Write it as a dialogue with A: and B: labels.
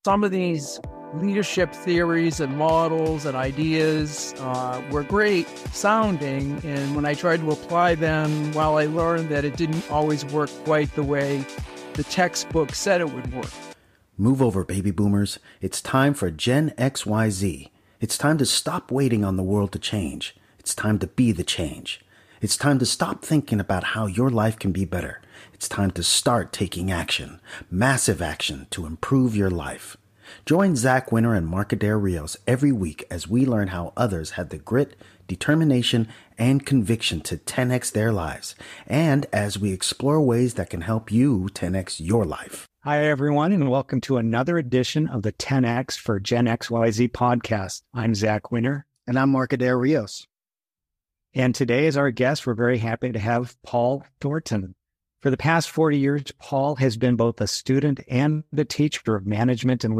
A: Some of these leadership theories and models and ideas were great sounding. And when I tried to apply them, well, I learned that it didn't always work quite the way the textbook said it would work.
B: Move over, baby boomers. It's time for Gen XYZ. It's time to stop waiting on the world to change. It's time to be the change. It's time to stop thinking about how your life can be better. It's time to start taking action, massive action to improve your life. Join Zach Winter and Mark Adair Rios every week as we learn how others had the grit, determination, and conviction to 10x their lives, and as we explore ways that can help you 10x your life.
C: Hi, everyone, and welcome to another edition of the 10X for Gen XYZ podcast. I'm Zach Winter.
B: And I'm Mark Adair Rios.
C: And today, as our guest, we're very happy to have Paul Thornton. For the past 40 years, Paul has been both a student and the teacher of management and